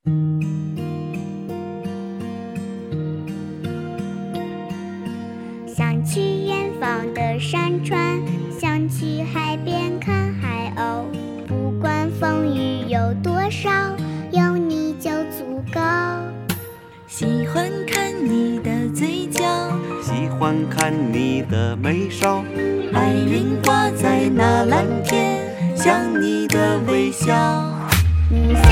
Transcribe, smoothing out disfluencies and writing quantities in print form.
想去远方的山川，想去海边看海鸥。不管风雨有多少，有你就足够。 喜欢看你的嘴角， 喜欢看你的眉梢。 白云挂在那蓝天，像你的微笑。 你